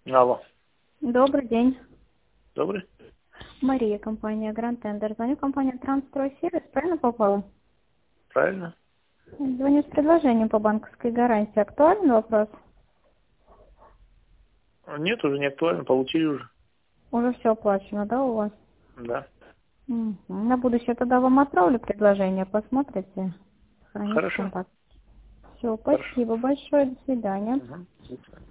Алло. Добрый день. Добрый? Мария, компания Grand Tender. Звоню компания Трансстрой Сервис. Правильно попала? Правильно? Звоню с предложением по банковской гарантии. Актуальный вопрос? Нет, уже не актуально, получили уже. Уже все оплачено, да, у вас? Да. Мгм. На будущее тогда вам отправлю предложение. Посмотрите. Сохраните Хорошо. контакт. Все, Хорошо. спасибо большое. До свидания. Угу.